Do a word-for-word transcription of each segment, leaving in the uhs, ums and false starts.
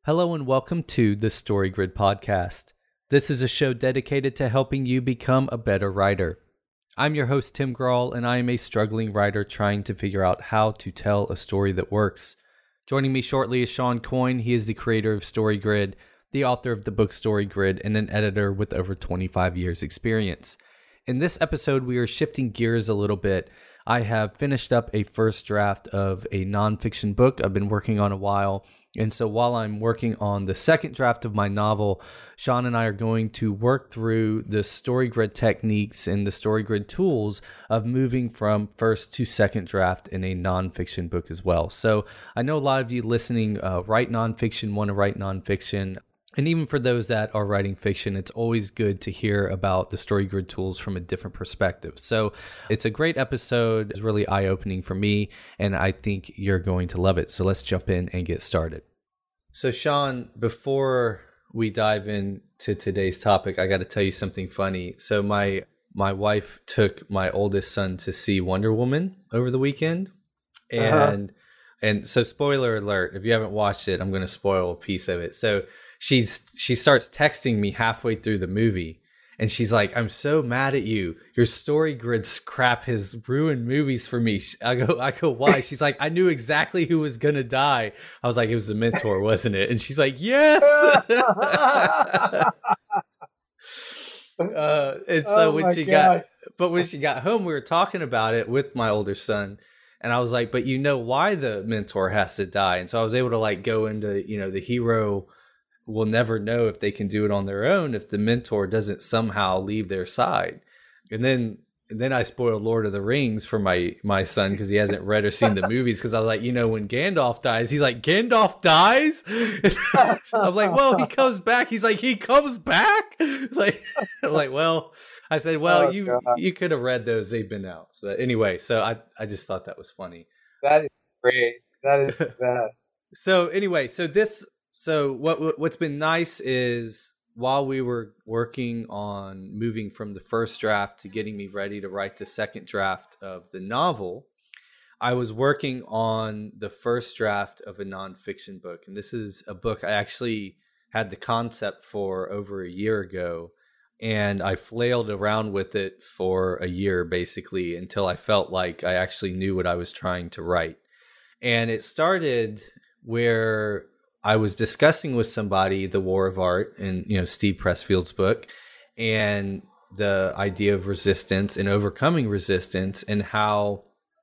Hello and welcome to the Story Grid Podcast. This is a show dedicated to helping you become a better writer. I'm your host, Tim Grawl, and I am a struggling writer trying to figure out how to tell a story that works. Joining me shortly is Sean Coyne. He is the creator of Story Grid, the author of the book Story Grid, and an editor with over twenty-five years experience. In this episode, we are shifting gears a little bit. I have finished up a first draft of a nonfiction book I've been working on a while. And so while I'm working on the second draft of my novel, Sean and I are going to work through the story grid techniques and the story grid tools of moving from first to second draft in a nonfiction book as well. So I know a lot of you listening uh, write nonfiction, want to write nonfiction. And even for those that are writing fiction, it's always good to hear about the story grid tools from a different perspective. So it's a great episode. It's really eye-opening for me, and I think you're going to love it. So let's jump in and get started. So Sean, before we dive into today's topic, I got to tell you something funny. So my my wife took my oldest son to see Wonder Woman over the weekend. And uh-huh. and so spoiler alert, if you haven't watched it, I'm going to spoil a piece of it. So She's she starts texting me halfway through the movie, and she's like, "I'm so mad at you. Your story grid's crap has ruined movies for me." I go, I go, why? She's like, "I knew exactly who was gonna die." I was like, "It was the mentor, wasn't it?" And she's like, "Yes." uh, and so oh when she God. got, but when she got home, we were talking about it with my older son. And I was like, "But you know why the mentor has to die?" And so I was able to like go into, you know, the hero will never know if they can do it on their own if the mentor doesn't somehow leave their side. And then and then I spoiled Lord of the Rings for my my son because he hasn't read or seen the movies, because I was like, you know, when Gandalf dies, he's like, "Gandalf dies?" I'm like, "Well, he comes back." He's like, "He comes back?" Like, I'm like, well, I said, well, oh, you God. you could have read those. They've been out. So anyway, so I, I just thought that was funny. That is great. That is the best. So anyway, so this So what what's been nice is while we were working on moving from the first draft to getting me ready to write the second draft of the novel, I was working on the first draft of a nonfiction book. And this is a book I actually had the concept for over a year ago. And I flailed around with it for a year, basically, until I felt like I actually knew what I was trying to write. And it started where I was discussing with somebody The War of Art and, you know, Steve Pressfield's book, and the idea of resistance and overcoming resistance, and how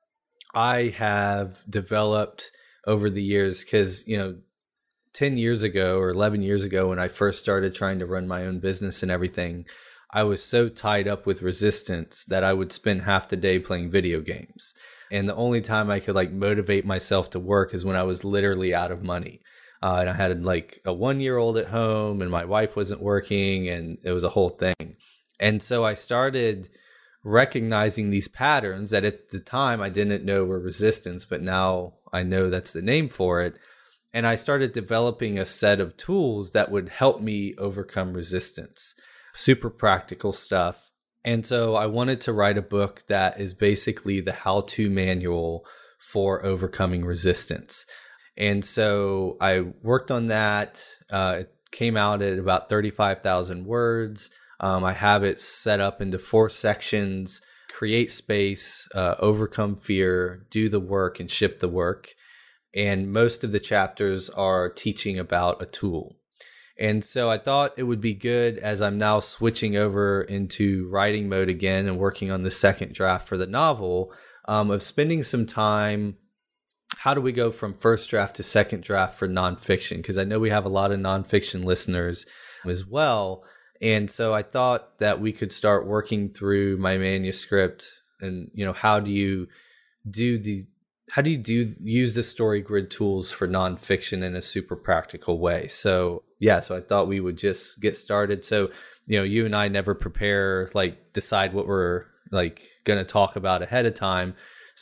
I have developed over the years. Because, you know, ten years ago or eleven years ago, when I first started trying to run my own business and everything, I was so tied up with resistance that I would spend half the day playing video games. And the only time I could like motivate myself to work is when I was literally out of money. Uh, and I had like a one-year-old at home, and my wife wasn't working, and it was a whole thing. And so I started recognizing these patterns that at the time I didn't know were resistance, but now I know that's the name for it. And I started developing a set of tools that would help me overcome resistance. Super practical stuff. And so I wanted to write a book that is basically the how-to manual for overcoming resistance. And so I worked on that. Uh, it came out at about thirty-five thousand words. Um, I have it set up into four sections: create space, uh, overcome fear, do the work, and ship the work. And most of the chapters are teaching about a tool. And so I thought it would be good, as I'm now switching over into writing mode again and working on the second draft for the novel, um, of spending some time. How do we go from first draft to second draft for nonfiction? Because I know we have a lot of nonfiction listeners as well. And so I thought that we could start working through my manuscript, and, you know, how do you do the, how do you do use the story grid tools for nonfiction in a super practical way? So yeah, so I thought we would just get started. So, you know, you and I never prepare, like decide what we're like going to talk about ahead of time.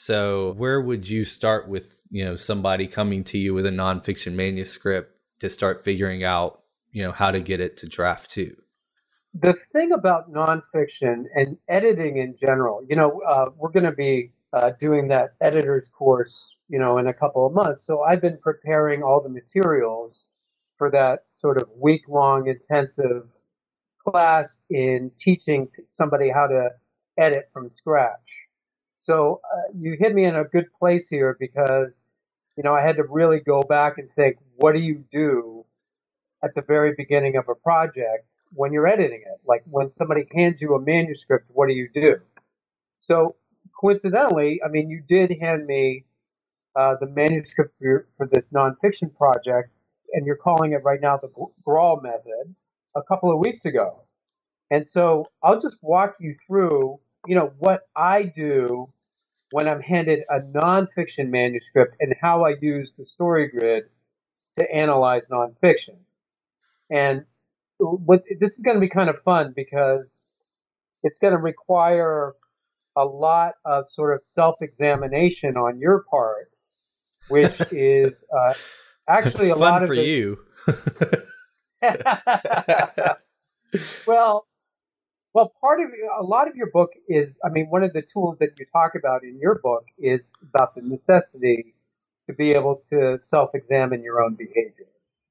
So where would you start with, you know, somebody coming to you with a nonfiction manuscript to start figuring out, you know, how to get it to draft two? The thing about nonfiction and editing in general, you know, uh, we're going to be uh, doing that editor's course, you know, in a couple of months. So I've been preparing all the materials for that sort of week-long intensive class in teaching somebody how to edit from scratch. So uh, you hit me in a good place here because, you know, I had to really go back and think, what do you do at the very beginning of a project when you're editing it? Like when somebody hands you a manuscript, what do you do? So coincidentally, I mean, you did hand me uh, the manuscript for, for this nonfiction project, and you're calling it right now the Grawl method, a couple of weeks ago. And so I'll just walk you through, you know, what I do when I'm handed a nonfiction manuscript and how I use the story grid to analyze nonfiction. And what this is going to be kind of fun because it's going to require a lot of sort of self-examination on your part, which is uh, actually it's a fun lot of for it. you. well, well, part of a lot of your book is, I mean, one of the tools that you talk about in your book is about the necessity to be able to self-examine your own behavior.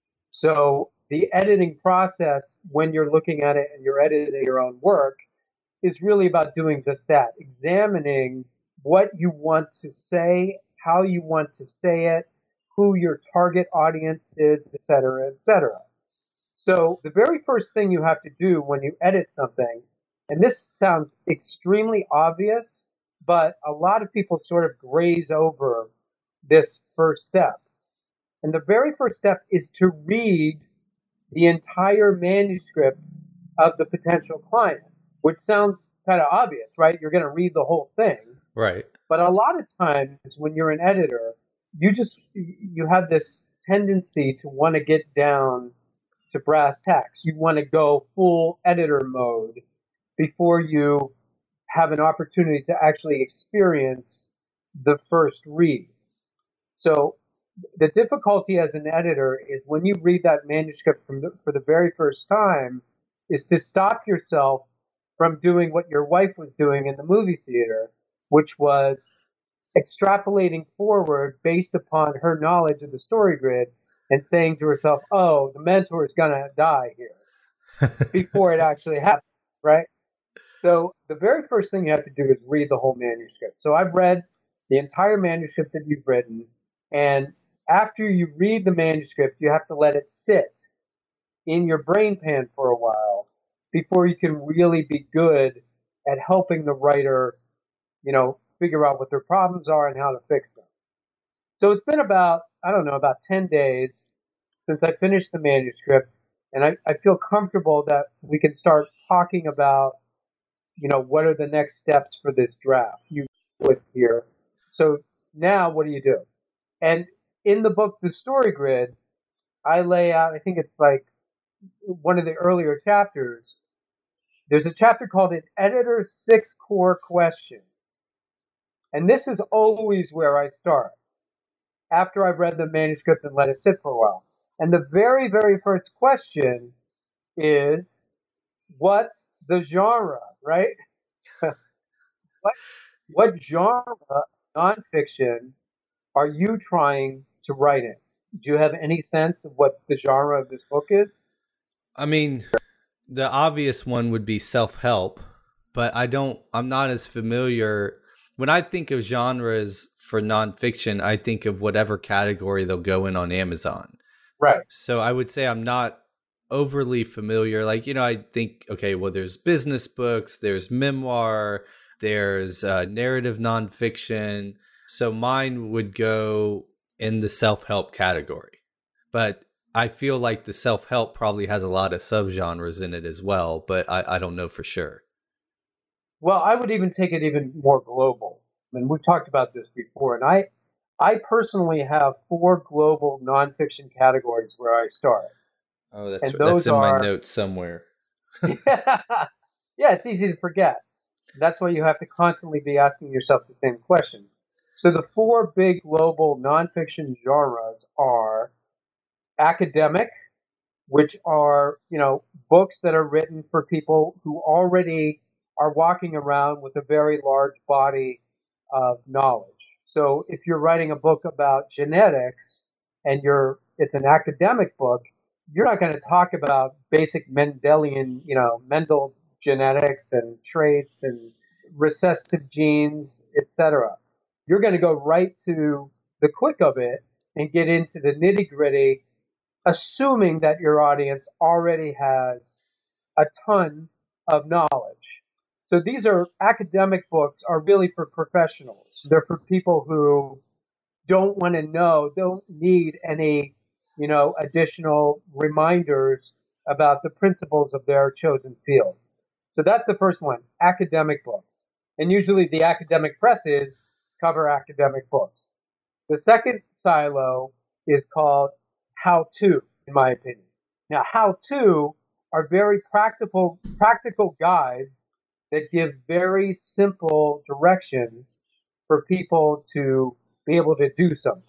So the editing process, when you're looking at it and you're editing your own work, is really about doing just that, examining what you want to say, how you want to say it, who your target audience is, et cetera, et cetera. So the very first thing you have to do when you edit something, and this sounds extremely obvious, but a lot of people sort of graze over this first step. And the very first step is to read the entire manuscript of the potential client, which sounds kind of obvious, right? You're going to read the whole thing. Right. But a lot of times when you're an editor, you just, you have this tendency to want to get down to brass tacks. You want to go full editor mode before you have an opportunity to actually experience the first read. So the difficulty as an editor is when you read that manuscript from the, for the very first time is to stop yourself from doing what your wife was doing in the movie theater, which was extrapolating forward based upon her knowledge of the story grid and saying to herself, oh, the mentor is going to die here before it actually happens, right? So the very first thing you have to do is read the whole manuscript. So I've read the entire manuscript that you've written, and after you read the manuscript, you have to let it sit in your brain pan for a while before you can really be good at helping the writer, you know, figure out what their problems are and how to fix them. So it's been about, I don't know, about ten days since I finished the manuscript, and I, I feel comfortable that we can start talking about, you know, what are the next steps for this draft you with here. So now what do you do? And in the book, The Story Grid, I lay out, I think it's like one of the earlier chapters, there's a chapter called An Editor's Six Core Questions. And this is always where I start, after I've read the manuscript and let it sit for a while. And the very, very first question is, what's the genre, right? what, what genre of nonfiction are you trying to write in? Do you have any sense of what the genre of this book is? I mean, the obvious one would be self-help, but I don't, I'm not as familiar. When I think of genres for nonfiction, I think of whatever category they'll go in on Amazon. Right. So I would say I'm not overly familiar. Like, you know, I think, okay, well, there's business books, there's memoir, there's uh, narrative nonfiction. So mine would go in the self-help category. But I feel like the self-help probably has a lot of subgenres in it as well, but I, I don't know for sure. Well, I would even take it even more global. I mean, we've talked about this before, and I, I personally have four global nonfiction categories where I start. Oh, that's and those that's in are, my notes somewhere. yeah, it's easy to forget. That's why you have to constantly be asking yourself the same question. So the four big global nonfiction genres are academic, which are, you know, books that are written for people who already are walking around with a very large body of knowledge. So if you're writing a book about genetics and you're it's an academic book, you're not going to talk about basic Mendelian, you know, Mendel genetics and traits and recessive genes, et cetera. You're going to go right to the quick of it and get into the nitty gritty, assuming that your audience already has a ton of knowledge. So these are academic books are really for professionals. They're for people who don't want to know, don't need any, you know, additional reminders about the principles of their chosen field. So that's the first one, academic books. And usually the academic presses cover academic books. The second silo is called how to, in my opinion. Now, how to are very practical, practical guides that give very simple directions for people to be able to do something.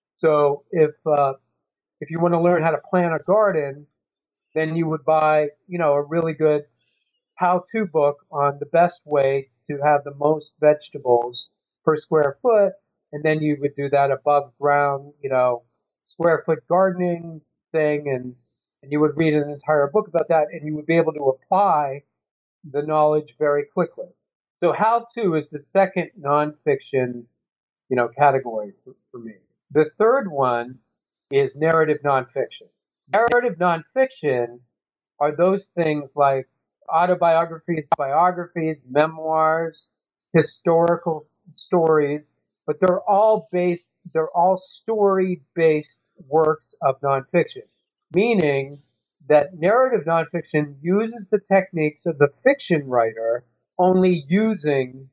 So if uh, if you want to learn how to plant a garden, then you would buy, you know, a really good how-to book on the best way to have the most vegetables per square foot, and then you would do that above ground, you know, square foot gardening thing, and and you would read an entire book about that, and you would be able to apply the knowledge very quickly. So how-to is the second nonfiction, you know, category for, for me. The third one is narrative nonfiction. Narrative nonfiction are those things like autobiographies, biographies, memoirs, historical stories, but they're all based, they're all story-based works of nonfiction, meaning that narrative nonfiction uses the techniques of the fiction writer, only using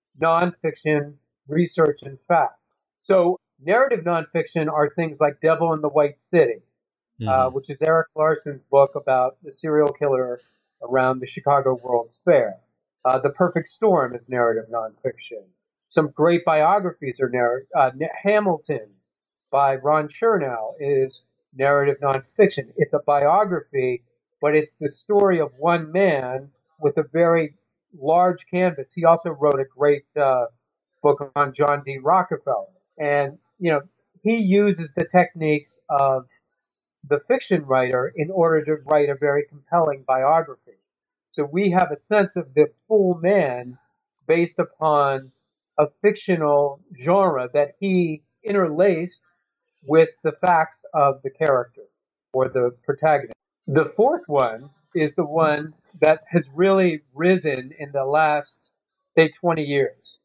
nonfiction research and fact. So narrative nonfiction are things like Devil in the White City, mm-hmm. uh, which is Erik Larson's book about the serial killer around the Chicago World's Fair. Uh, the Perfect Storm is narrative nonfiction. Some great biographies are narrative. Uh, Hamilton by Ron Chernow is narrative nonfiction. It's a biography, but it's the story of one man with a very large canvas. He also wrote a great uh, book on John D. Rockefeller. And, you know, he uses the techniques of the fiction writer in order to write a very compelling biography. So we have a sense of the full man based upon a fictional genre that he interlaced with the facts of the character or the protagonist. The fourth one is the one that has really risen in the last, say, twenty years.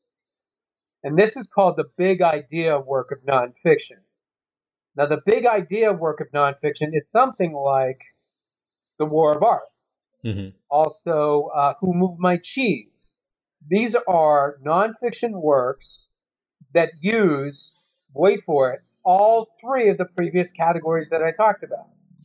And this is called the big idea work of nonfiction. Now, the big idea work of nonfiction is something like The War of Art. Mm-hmm. Also, uh, Who Moved My Cheese? These are nonfiction works that use, wait for it, all three of the previous categories that I talked about.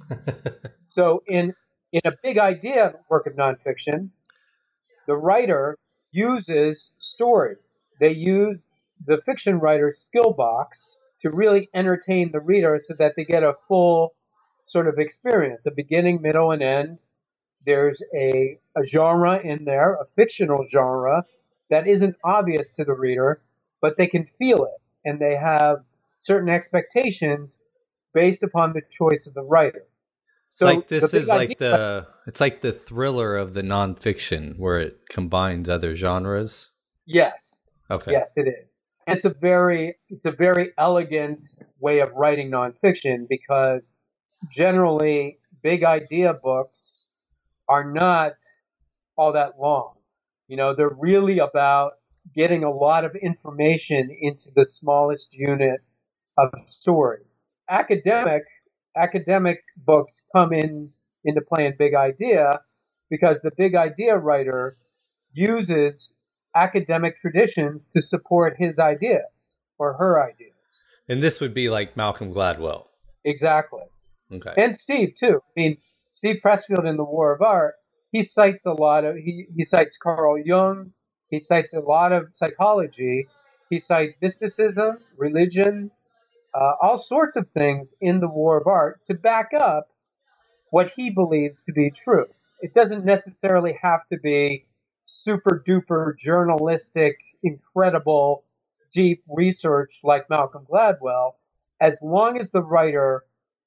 So in, in a big idea work of nonfiction, the writer uses story. They use the fiction writer's skill box to really entertain the reader so that they get a full sort of experience, a beginning, middle, and end. There's a, a genre in there, a fictional genre, that isn't obvious to the reader, but they can feel it, and they have certain expectations based upon the choice of the writer. It's so like this is like idea, the it's like the thriller of the nonfiction where it combines other genres. Yes. Okay. Yes, it is. It's a very it's a very elegant way of writing nonfiction because generally big idea books are not all that long. You know, they're really about getting a lot of information into the smallest unit of story. Academic academic books come in into play in big idea because the big idea writer uses academic traditions to support his ideas or her ideas. And this would be like Malcolm Gladwell. Exactly. Okay. And Steve too. I mean, Steve Pressfield in The War of Art, he cites a lot of he, he cites Carl Jung, he cites a lot of psychology, he cites mysticism, religion, uh, all sorts of things in The War of Art to back up what he believes to be true. It doesn't necessarily have to be super duper journalistic, incredible, deep research like Malcolm Gladwell, as long as the writer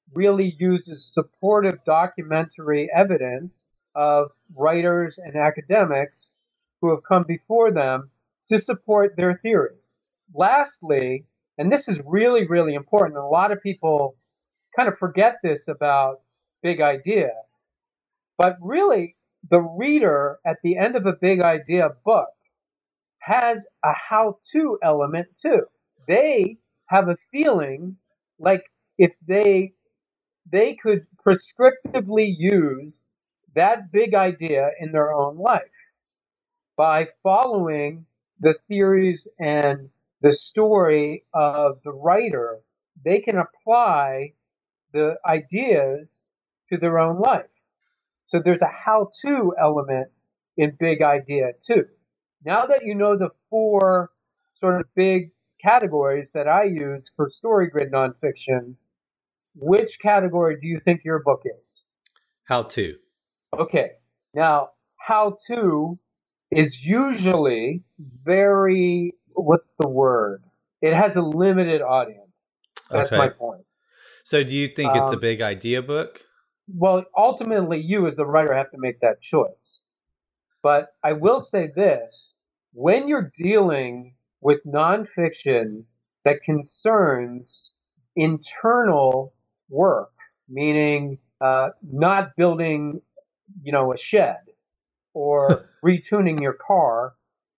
really uses supportive documentary evidence of writers and academics who have come before them to support their theory. Lastly, and this is really, really important, and a lot of people kind of forget this about Big Idea, but really the reader at the end of a Big Idea book has a how-to element too. They have a feeling like if they they could prescriptively use that big idea in their own life by following the theories and the story of the writer. They can apply the ideas to their own life. So there's a how-to element in Big Idea too. Now that you know the four sort of big categories that I use for StoryGrid nonfiction, which category do you think your book is? How to. Okay. Now, how to is usually very, what's the word? It has a limited audience. That's Okay. my point. So do you think it's a Um, Big Idea book? Well, ultimately, you as the writer have to make that choice. But I will say this, when you're dealing with nonfiction that concerns internal work, meaning uh, not building, you know, a shed or retuning your car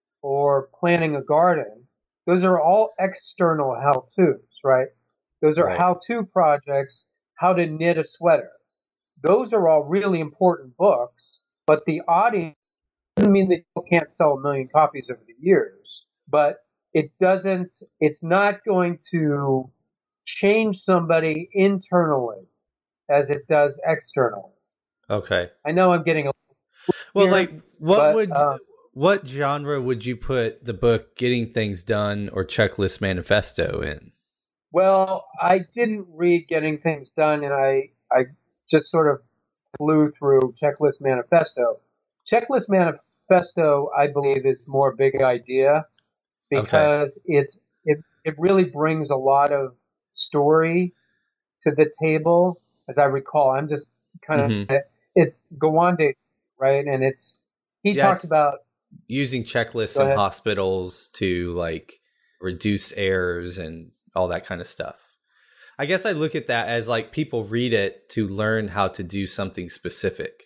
or planting a garden, those are all external how-tos, right? Those are Right. how-to projects, how to knit a sweater. Those are all really important books, but the audience doesn't mean that you can't sell a million copies over the years, but it doesn't, it's not going to change somebody internally as it does externally. Okay. I know I'm getting a Well, here, like, what but would uh, what genre would you put the book Getting Things Done or Checklist Manifesto in? well, I didn't read Getting Things Done, and I I just sort of flew through Checklist Manifesto. Checklist Manifesto, I believe, is more Big Idea Okay. because it's it it really brings a lot of story to the table. As I recall, I'm just kind Mm-hmm. of it's Gawande, right? And it's he Yeah, talks it's about. using checklists Go in ahead. hospitals to like reduce errors and all that kind of stuff. I guess I look at that as like people read it to learn how to do something specific.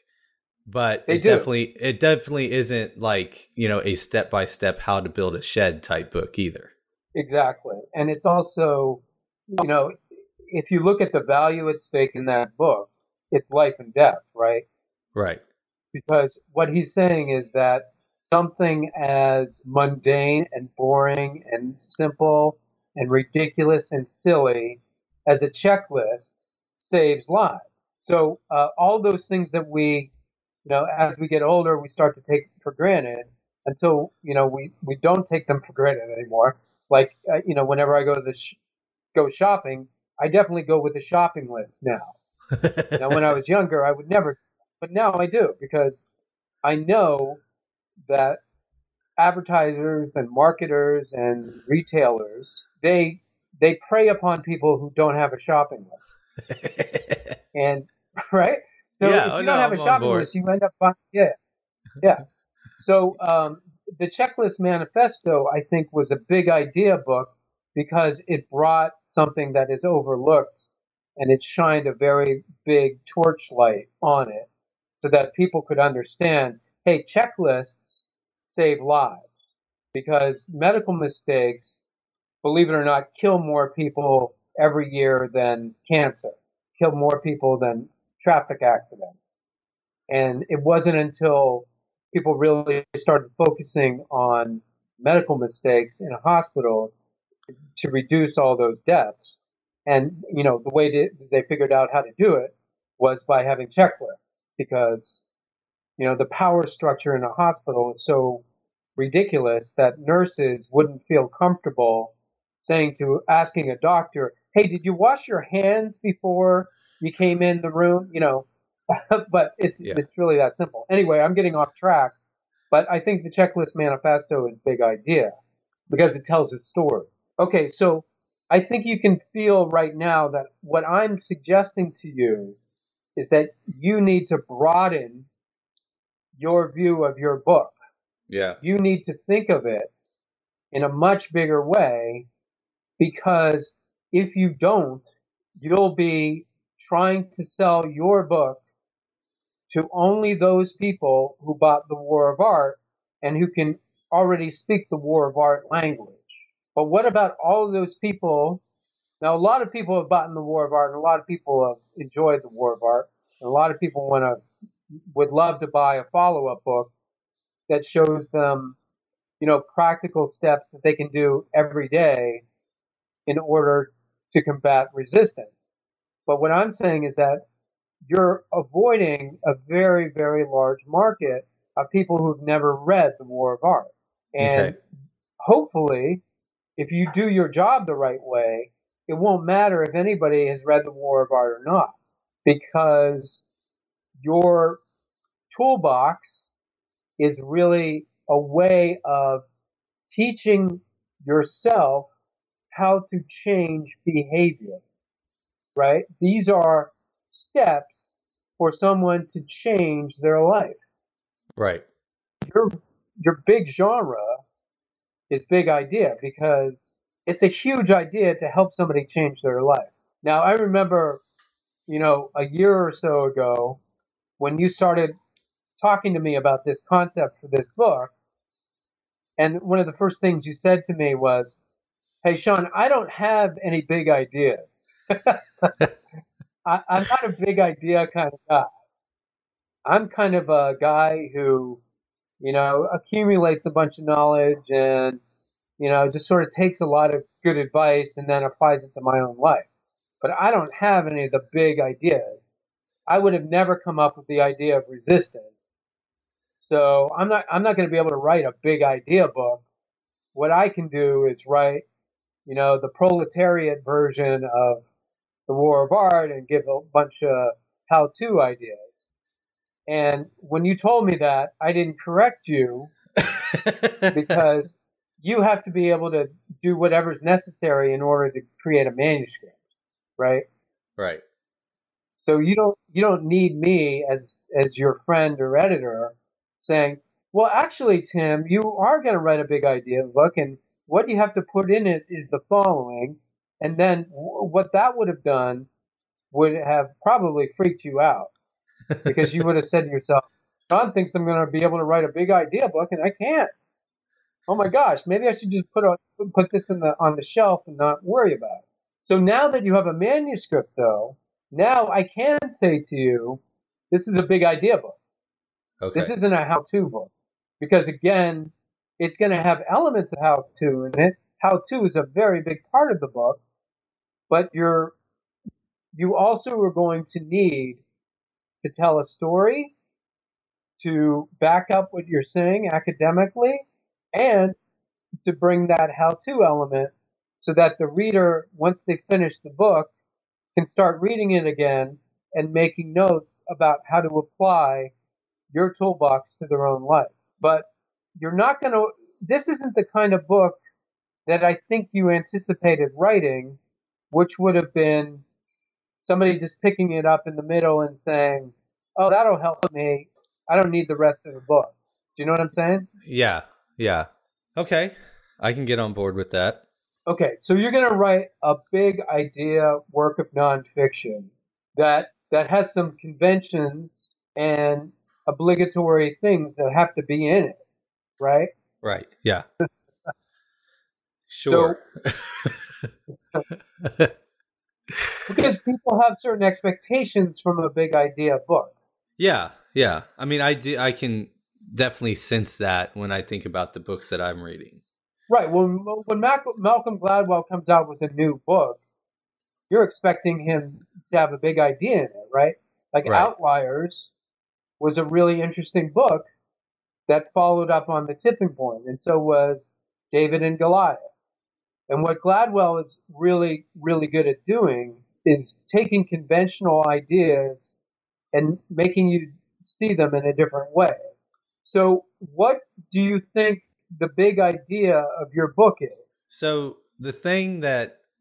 But They it do definitely it definitely isn't like, you know, a step-by-step how to build a shed type book either. exactly, and it's also, you know, if you look at the value at stake in that book, it's life and death, right? Right. Because what he's saying is that something as mundane and boring and simple and ridiculous and silly as a checklist saves lives. So uh, all those things that we, you know, as we get older, we start to take for granted until, you know, we, we don't take them for granted anymore. Like, uh, you know, whenever I go to the sh- go shopping, I definitely go with a shopping list now. Now, when I was younger, I would never, but now I do because I know that advertisers and marketers and retailers, they they prey upon people who don't have a shopping list. And right? So Yeah, if oh you don't no, have a I'm on shopping board. list, you end up buying, yeah, yeah. So um, the Checklist Manifesto, I think, was a big idea book because it brought something that is overlooked and it shined a very big torchlight on it so that people could understand, hey, checklists save lives because medical mistakes, believe it or not, kill more people every year than cancer, kill more people than traffic accidents. And it wasn't until people really started focusing on medical mistakes in hospitals to reduce all those deaths. And, you know, the way that they figured out how to do it was by having checklists because, you know, the power structure in a hospital is so ridiculous that nurses wouldn't feel comfortable saying to asking a doctor, hey, did you wash your hands before you came in the room? You know, but it's Yeah. it's really that simple. Anyway, I'm getting off track, but I think the Checklist Manifesto is a big idea because it tells a story. Okay, so I think you can feel right now that what I'm suggesting to you is that you need to broaden your view of your book. Yeah. You need to think of it in a much bigger way, because if you don't, you'll be trying to sell your book to only those people who bought The War of Art and who can already speak the War of Art language. But what about all of those people? Now, a lot of people have bought The War of Art, and a lot of people have enjoyed The War of Art, and a lot of people want to would love to buy a follow-up book that shows them, you know, practical steps that they can do every day in order to combat resistance. But what I'm saying is that you're avoiding a very, very large market of people who've never read The War of Art. Okay. And hopefully, if you do your job the right way, it won't matter if anybody has read The War of Art or not, because your toolbox is really a way of teaching yourself how to change behavior, right? These are steps for someone to change their life. Right. Your, your big genre is big idea because it's a huge idea to help somebody change their life. Now, I remember, you know, a year or so ago when you started talking to me about this concept for this book, and one of the first things you said to me was, "Hey, Sean, I don't have any big ideas. I, I'm not a big idea kind of guy. I'm kind of a guy who, you know, accumulates a bunch of knowledge and, you know, just sort of takes a lot of good advice and then applies it to my own life. But I don't have any of the big ideas. I would have never come up with the idea of resistance. So I'm not I'm not going to be able to write a big idea book. What I can do is write, you know, the proletariat version of The War of Art and give a bunch of how-to ideas." And when you told me that, I didn't correct you because you have to be able to do whatever's necessary in order to create a manuscript, right? Right. So you don't you don't need me as as your friend or editor saying, "Well, actually, Tim, you are going to write a big idea book, and what you have to put in it is the following." And then w- what that would have done would have probably freaked you out, because you would have said to yourself, "John thinks I'm going to be able to write a big idea book, and I can't. Oh my gosh, maybe I should just put a, put this in the on the shelf and not worry about it." So now that you have a manuscript, though, now I can say to you, this is a big idea book. This Okay. isn't a how-to book, because again, it's going to have elements of how-to in it. How-to is a very big part of the book, but you're you also are going to need to tell a story to back up what you're saying academically, and to bring that how-to element so that the reader, once they finish the book, can start reading it again and making notes about how to apply your toolbox to their own life. But you're not going to, this isn't the kind of book that I think you anticipated writing, which would have been somebody just picking it up in the middle and saying, "Oh, that'll help me. I don't need the rest of the book." Do you know what I'm saying? Yeah. Yeah. Okay. I can get on board with that. Okay, so you're going to write a big idea work of nonfiction that that has some conventions and obligatory things that have to be in it, right? Right. Yeah. So Sure. because people have certain expectations from a big idea book. Yeah. Yeah. I mean, I do. I can definitely sense that when I think about the books that I'm reading. Right. When when Mac, Malcolm Gladwell comes out with a new book, you're expecting him to have a big idea in it, right? Like Right. Outliers was a really interesting book that followed up on the tipping point, and so was David and Goliath. And what Gladwell is really, really good at doing is taking conventional ideas and making you see them in a different way. So, what do you think the big idea of your book is? So the thing that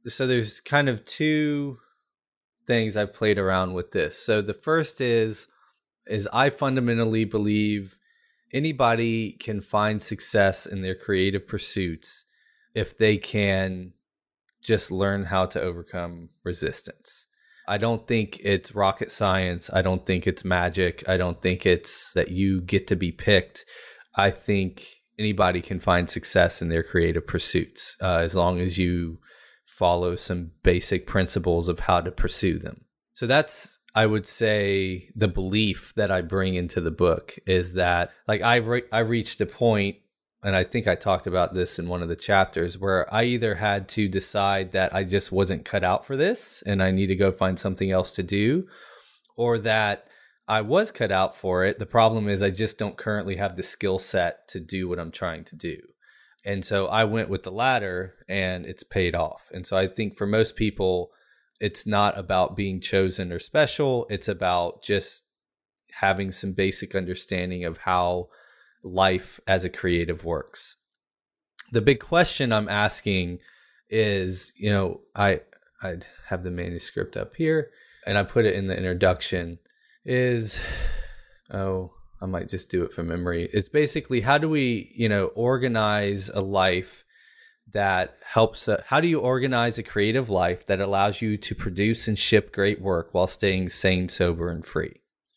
so there's kind of two things I've played around with this. So the first is is I fundamentally believe anybody can find success in their creative pursuits if they can just learn how to overcome resistance. I don't think it's rocket science. I don't think it's magic. I don't think it's that you get to be picked. I think anybody can find success in their creative pursuits uh, as long as you follow some basic principles of how to pursue them. So that's, I would say, the belief that I bring into the book is that, like, I re- I reached a point, and I think I talked about this in one of the chapters, where I either had to decide that I just wasn't cut out for this and I need to go find something else to do, or that I was cut out for it. The problem is I just don't currently have the skill set to do what I'm trying to do. And so I went with the latter, and it's paid off. And so I think for most people, it's not about being chosen or special. It's about just having some basic understanding of how life as a creative works. The big question I'm asking is, you know, I I have the manuscript up here, and I put it in the introduction, is, oh, I might just do it from memory. It's basically, how do we, you know, organize a life that helps, uh, how do you organize a creative life that allows you to produce and ship great work while staying sane, sober, and free?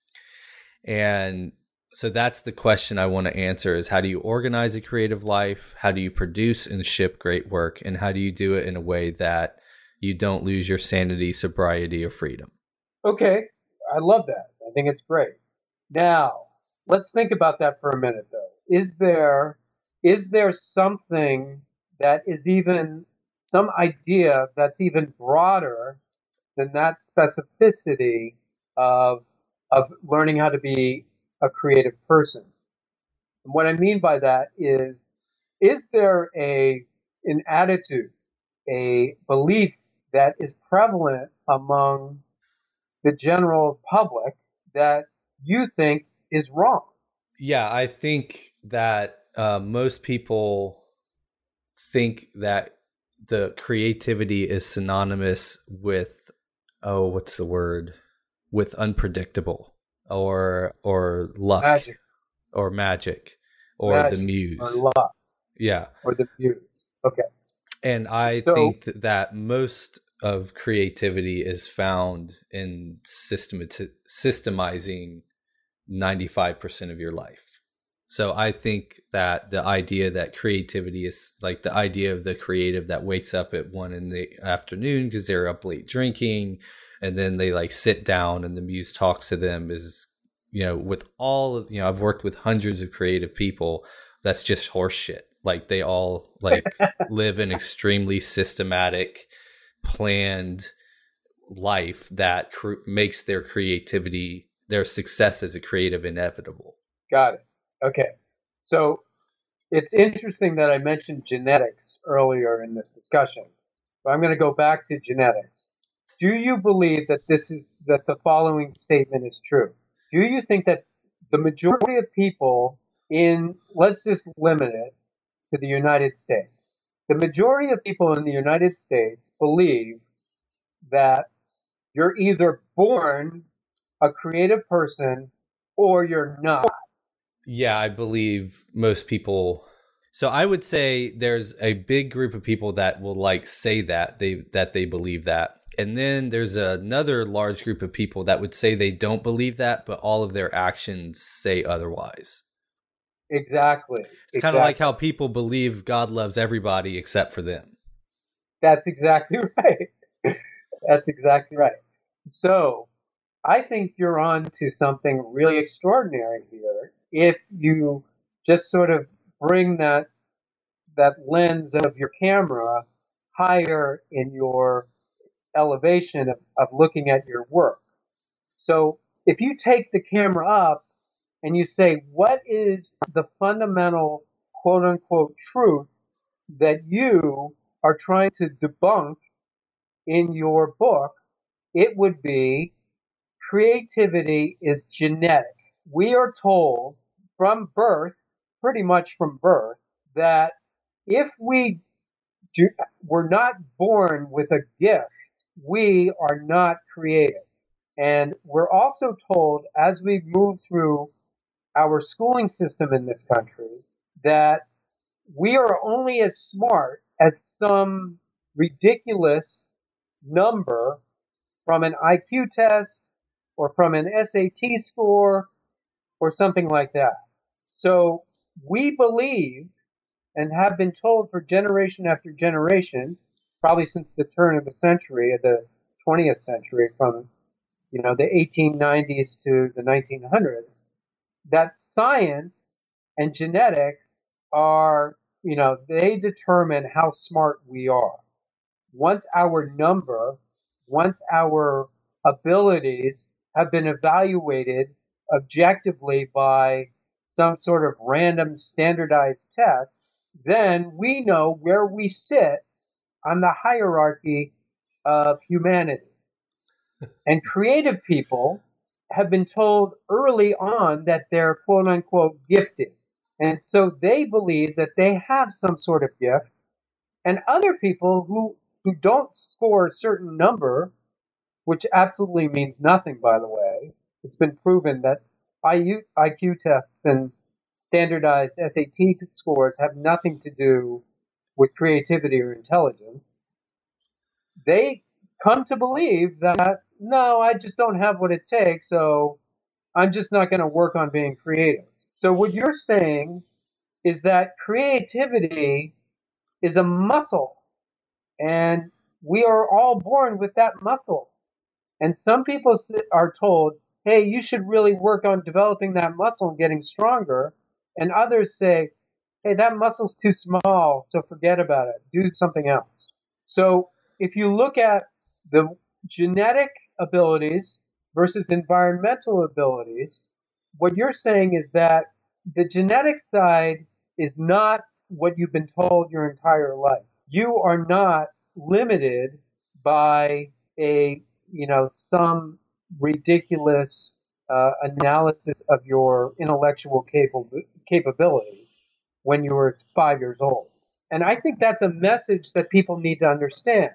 And so that's the question I want to answer, is how do you organize a creative life? How do you produce and ship great work? And how do you do it in a way that you don't lose your sanity, sobriety, or freedom? Okay, I love that. I think it's great. Now, let's think about that for a minute, though. Is there is there something that is even, some idea that's even broader than that specificity of of learning how to be a creative person? And what I mean by that is, is there a an attitude, a belief that is prevalent among the general public that you think is wrong? Yeah, I think that uh, most people think that the creativity is synonymous with, oh, what's the word? With unpredictable, or or luck, Magic, or magic, or the magic, muse. or luck, Yeah. or the muse. Okay. And I So, think th- that most of creativity is found in systemati- systemizing ninety-five percent of your life. So I think that the idea that creativity is like the idea of the creative that wakes up at one in the afternoon because they're up late drinking, and then they like sit down and the muse talks to them, is, you know, with all of, you know, I've worked with hundreds of creative people. That's just horse shit. Like, they all like live an extremely systematic, planned life that cr- makes their creativity, their success as a creative, inevitable. got it. Okay. So it's interesting that I mentioned genetics earlier in this discussion. But I'm going to go back to genetics. Do you believe that this is that the following statement is true? Do you think that the majority of people in, let's just limit it to the United States, the majority of people in the United States believe that you're either born a creative person or you're not? Yeah, I believe most people. So I would say there's a big group of people that will like say that they that they believe that. And then there's another large group of people that would say they don't believe that, but all of their actions say otherwise. Exactly. It's kind of like how people believe God loves everybody except for them. That's exactly right. That's exactly right. So I think you're on to something really extraordinary here if you just sort of bring that that lens of your camera higher in your elevation of, of looking at your work. So if you take the camera up and you say, what is the fundamental quote unquote truth that you are trying to debunk in your book, it would be creativity is genetic. We are told from birth, pretty much from birth, that if we do, we're not born with a gift. We are not creative. And we're also told as we move through our schooling system in this country that we are only as smart as some ridiculous number from an I Q test or from an S A T score or something like that. So we believe and have been told for generation after generation, probably since the turn of the century, of the twentieth century, from you know the eighteen nineties to the nineteen hundreds, that science and genetics are, you know, they determine how smart we are. Once our number, once our abilities have been evaluated objectively by some sort of random standardized test, then we know where we sit on the hierarchy of humanity. And creative people have been told early on that they're quote unquote gifted. And so they believe that they have some sort of gift. And other people who, who don't score a certain number, which absolutely means nothing, by the way, it's been proven that I Q tests and standardized S A T scores have nothing to do with creativity or intelligence. They come to believe that, no, I just don't have what it takes, so I'm just not going to work on being creative. So what you're saying is that creativity is a muscle, and we are all born with that muscle. And some people are told, hey, you should really work on developing that muscle and getting stronger. And others say, hey, that muscle's too small, so forget about it. Do something else. So if you look at the genetic abilities versus environmental abilities, what you're saying is that the genetic side is not what you've been told your entire life. You are not limited by a, you know, some ridiculous uh, analysis of your intellectual capable, capability when you were five years old. And I think that's a message that people need to understand,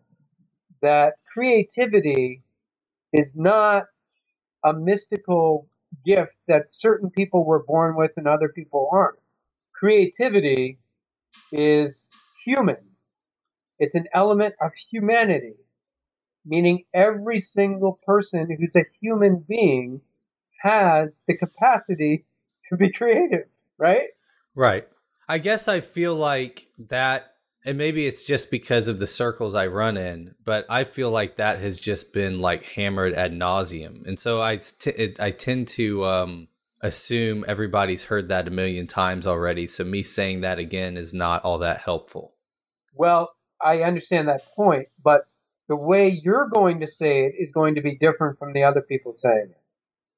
that creativity is not a mystical gift that certain people were born with and other people aren't. Creativity is human. It's an element of humanity, meaning every single person who's a human being has the capacity to be creative, right? Right. I guess I feel like that, and maybe it's just because of the circles I run in, but I feel like that has just been like hammered ad nauseum. And so I, t- it, I tend to um, assume everybody's heard that a million times already. So me saying that again is not all that helpful. Well, I understand that point, but the way you're going to say it is going to be different from the other people saying it,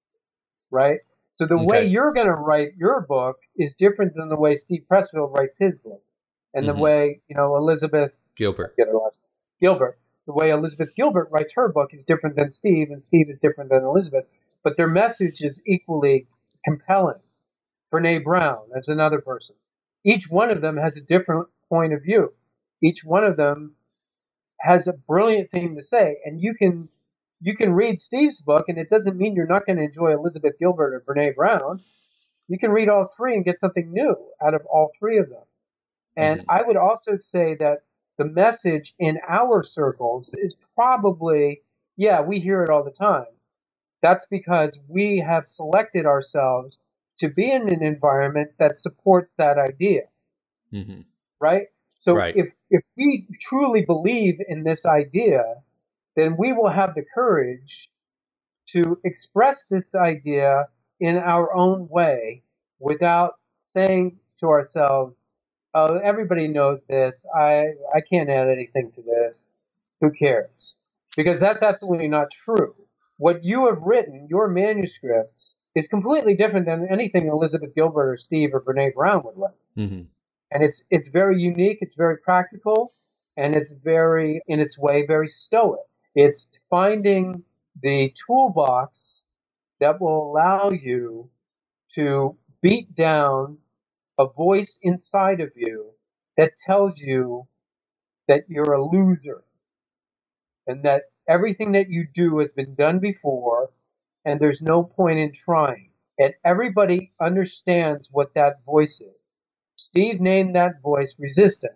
right? So the Okay. way you're going to write your book is different than the way Steve Pressfield writes his book, and the Mhm. way, you know, Elizabeth Gilbert. Get her last name. Gilbert. The way Elizabeth Gilbert writes her book is different than Steve, and Steve is different than Elizabeth, but their message is equally compelling. Brene Brown, that's another person. Each one of them has a different point of view. Each one of them has a brilliant thing to say, and you can you can read Steve's book, and it doesn't mean you're not going to enjoy Elizabeth Gilbert or Brene Brown. You can read all three and get something new out of all three of them. And Mm-hmm. I would also say that the message in our circles is probably, yeah, we hear it all the time. That's because we have selected ourselves to be in an environment that supports that idea, Mm-hmm. right? So Right. if, if we truly believe in this idea, then we will have the courage to express this idea in our own way without saying to ourselves, oh, everybody knows this. I, I can't add anything to this. Who cares? Because that's absolutely not true. What you have written, your manuscript, is completely different than anything Elizabeth Gilbert or Steve or Brene Brown would write. Mm-hmm. And it's it's very unique, it's very practical, and it's very, in its way, very stoic. It's finding the toolbox that will allow you to beat down a voice inside of you that tells you that you're a loser and that everything that you do has been done before and there's no point in trying. And everybody understands what that voice is. Steve named that voice resistance.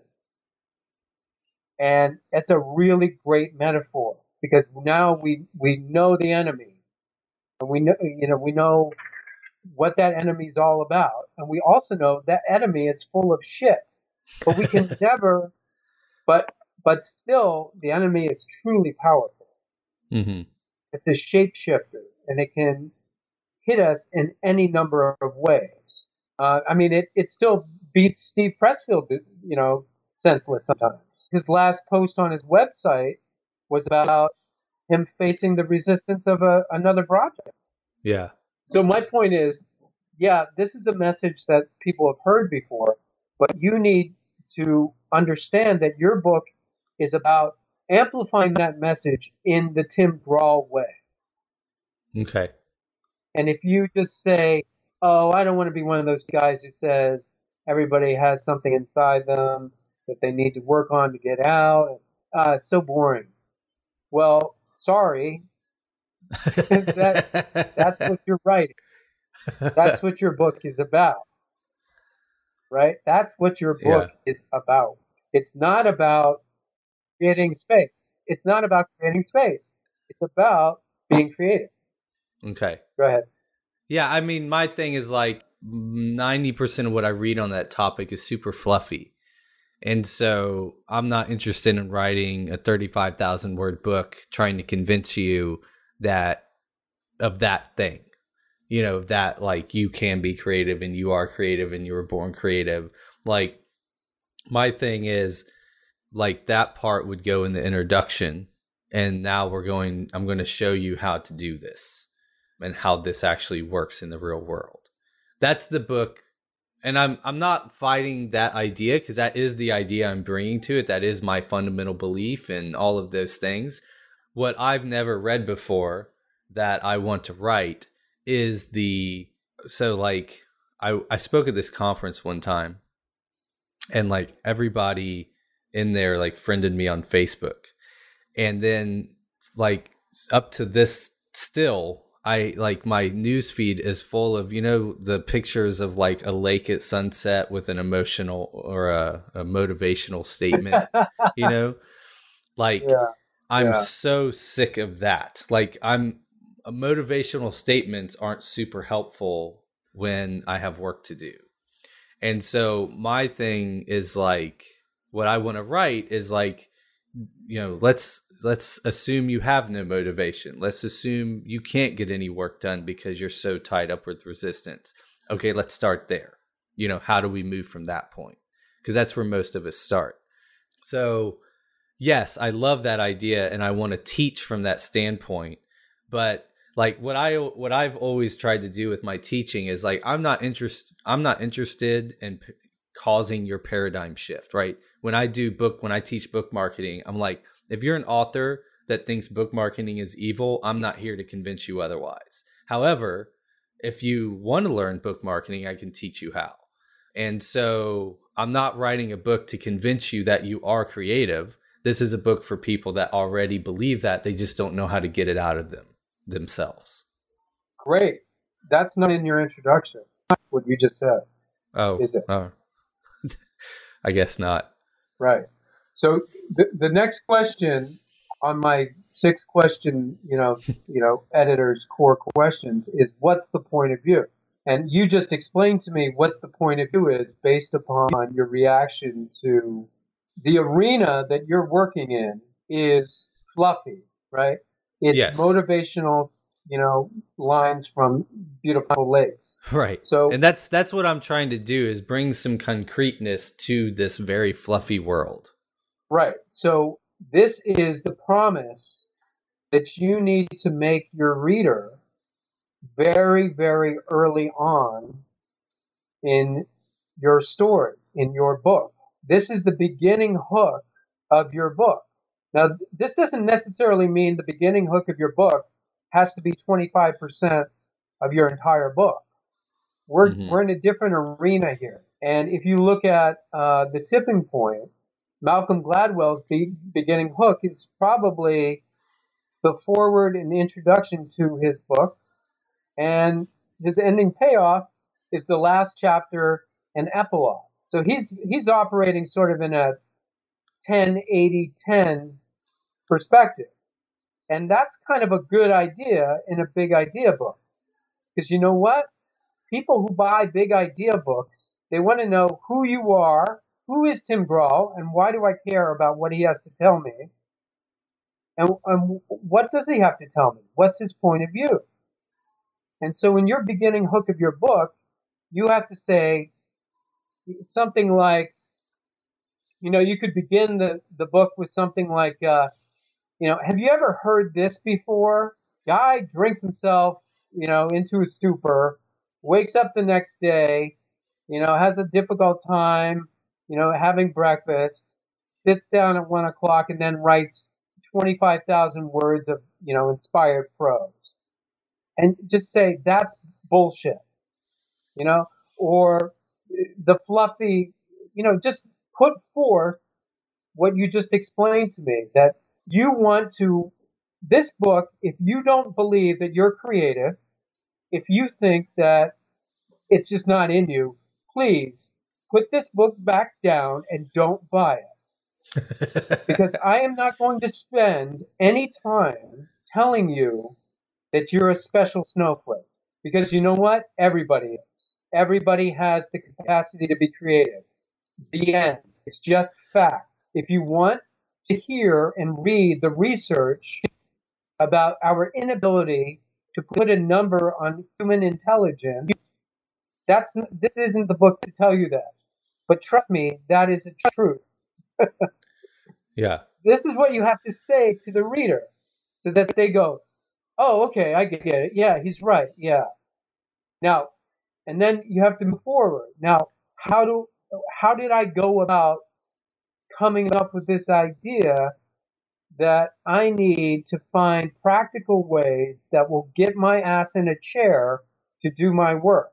And it's a really great metaphor because now we, we know the enemy. And we know, you know, we know what that enemy is all about. And we also know that enemy is full of shit. But we can never, but but still, the enemy is truly powerful. Mm-hmm. It's a shapeshifter, and it can hit us in any number of ways. Uh, I mean, it, it still beats Steve Pressfield, you know, senseless sometimes. His last post on his website was about him facing the resistance of a, another project. Yeah. So my point is, yeah, this is a message that people have heard before, but you need to understand that your book is about amplifying that message in the Tim Grahl way. Okay. And if you just say, oh, I don't want to be one of those guys who says everybody has something inside them that they need to work on to get out, uh, it's so boring. Well, sorry. that, that's what you're writing. That's what your book is about. Right? That's what your book yeah. is about. It's not about creating space. It's not about creating space. It's about being creative. Okay. Go ahead. Yeah, I mean, my thing is like ninety percent of what I read on that topic is super fluffy. And so I'm not interested in writing a thirty-five thousand word book trying to convince you that of that thing. You know, that like you can be creative and you are creative and you were born creative. Like my thing is like that part would go in the introduction. And now we're going, I'm going to show you how to do this and how this actually works in the real world. That's the book. And I'm, I'm not fighting that idea because that is the idea I'm bringing to it. That is my fundamental belief in all of those things. What I've never read before that I want to write is the, so like I, I spoke at this conference one time and like everybody in there like friended me on Facebook. And then like up to this still, I like my news feed is full of, you know, the pictures of like a lake at sunset with an emotional or a, a motivational statement, you know, like yeah, I'm yeah. so sick of that. Like I'm, motivational statements aren't super helpful when I have work to do. And so my thing is like, what I want to write is like, you know, let's, let's assume you have no motivation. Let's assume you can't get any work done because you're so tied up with resistance. Okay, let's start there. You know, how do we move from that point? Because that's where most of us start. So yes, I love that idea and I want to teach from that standpoint. But like what I what I've always tried to do with my teaching is like I'm not interest I'm not interested in p- causing your paradigm shift, right? When I do book when I teach book marketing, I'm like, if you're an author that thinks book marketing is evil, I'm not here to convince you otherwise. However, if you want to learn book marketing, I can teach you how. And so I'm not writing a book to convince you that you are creative. This is a book for people that already believe that, they just don't know how to get it out of them themselves. Great. That's not in your introduction, what you just said. Oh, is it? Oh. I guess not. Right. So the the next question on my six question, you know, you know, editor's core questions is what's the point of view? And you just explained to me what the point of view is based upon your reaction to the arena that you're working in is fluffy, right? It's yes. motivational, you know, lines from beautiful lakes. Right. So, and that's that's what I'm trying to do is bring some concreteness to this very fluffy world. Right. So this is the promise that you need to make your reader very, very early on in your story, in your book. This is the beginning hook of your book. Now, this doesn't necessarily mean the beginning hook of your book has to be twenty-five percent of your entire book. We're, mm-hmm. we're in a different arena here. And if you look at uh, The Tipping Point, Malcolm Gladwell's be- beginning hook is probably the foreword and introduction to his book, and his ending payoff is the last chapter and epilogue. So he's he's operating sort of in a ten eighty ten perspective. And that's kind of a good idea in a big idea book. Because you know what? People who buy big idea books, they want to know who you are, who is Tim Grahl, and why do I care about what he has to tell me? And, and what does he have to tell me? What's his point of view? And so in your beginning hook of your book, you have to say something like, you know, you could begin the, the book with something like, uh, you know, have you ever heard this before? Guy drinks himself, you know, into a stupor, wakes up the next day, you know, has a difficult time, you know, having breakfast, sits down at one o'clock and then writes twenty-five thousand words of, you know, inspired prose. And just say, that's bullshit, you know, or the fluffy, you know, just put forth what you just explained to me, that you want to, this book, if you don't believe that you're creative, if you think that it's just not in you, please put this book back down and don't buy it. Because I am not going to spend any time telling you that you're a special snowflake. Because you know what? Everybody is. Everybody has the capacity to be creative. The end. It's just fact. If you want to hear and read the research about our inability to put a number on human intelligence, that's this isn't the book to tell you that. But trust me, that is the truth. Yeah. This is what you have to say to the reader so that they go, oh, okay, I get it. Yeah, he's right. Yeah. Now, and then you have to move forward. Now, how do how did I go about coming up with this idea that I need to find practical ways that will get my ass in a chair to do my work?